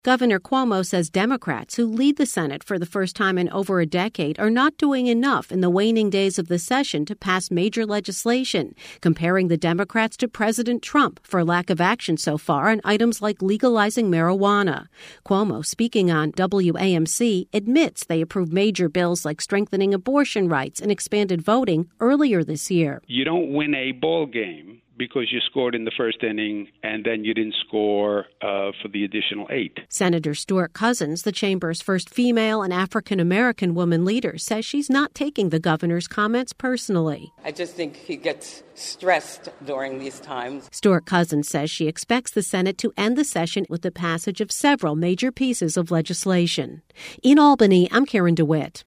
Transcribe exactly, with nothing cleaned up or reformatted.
Governor Cuomo says Democrats, who lead the Senate for the first time in over a decade, are not doing enough in the waning days of the session to pass major legislation, comparing the Democrats to President Trump for lack of action so far on items like legalizing marijuana. Cuomo, speaking on W A M C, admits they approved major bills like strengthening abortion rights and expanded voting earlier this year. You don't win a ball game because you scored in the first inning and then you didn't score uh, for the additional eight. Senator Stuart Cousins, the chamber's first female and African-American woman leader, says she's not taking the governor's comments personally. I just think he gets stressed during these times. Stuart Cousins says she expects the Senate to end the session with the passage of several major pieces of legislation. In Albany, I'm Karen DeWitt.